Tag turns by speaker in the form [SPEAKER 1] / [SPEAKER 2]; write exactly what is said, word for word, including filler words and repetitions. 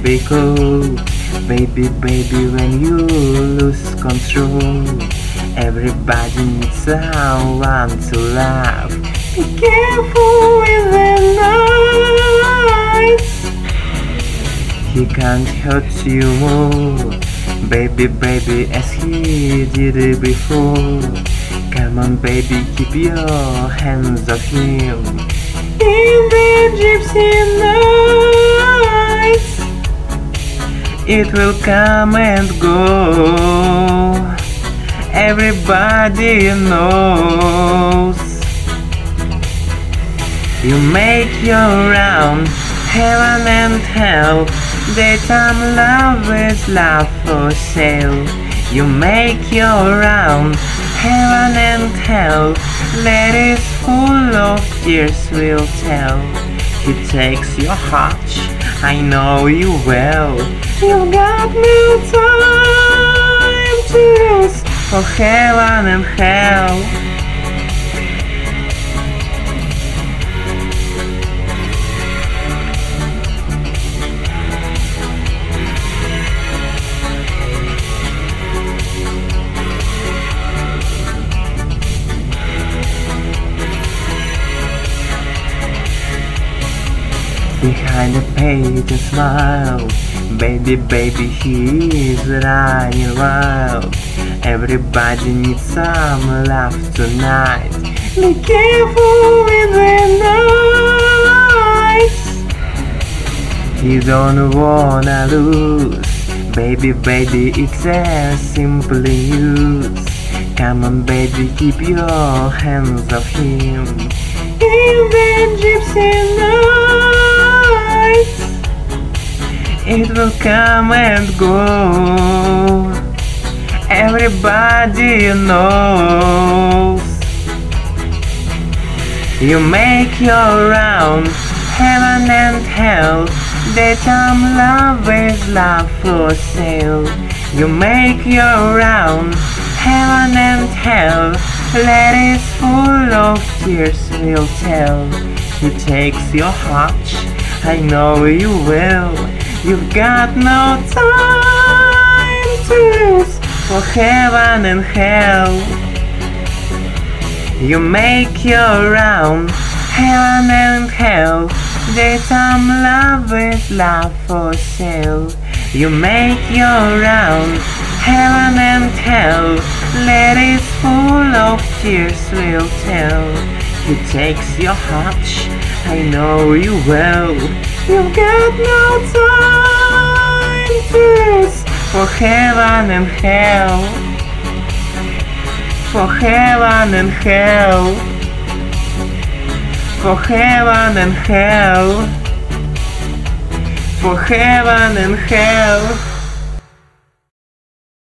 [SPEAKER 1] be cool. Baby, baby, when you lose control, everybody needs someone to love. Be careful with the noise, he can't hurt you more. Baby, baby, as he did it before. Come on, baby, keep your hands off him. In the gypsy nights, it will come and go. Everybody knows. You make your round, heaven and hell. Daytime love is love for sale. You make your round, heaven and hell. Ladies full of tears will tell. He takes your heart, I know you well. You got no time to lose for heaven and hell. Behind the page and smile, baby, baby, he is running wild. Everybody needs some love tonight. Be careful with the noise, you don't wanna lose. Baby, baby, it's a simple news. Come on, baby, keep your hands off him. In the gypsy nights, it will come and go. Everybody knows. You make your round, heaven and hell. Daytime love is love for sale. You make your round, heaven and hell. Ladies full of tears will tell. He takes your heart, I know you will. You've got no time to lose for heaven and hell. You make your round, heaven and hell. Daytime love is love for sale. You make your round, heaven and hell. Ladies full of tears will tell. He takes your heart, I know you well. You've got no time to lose for heaven and hell. For heaven and hell. For heaven and hell. For heaven and hell.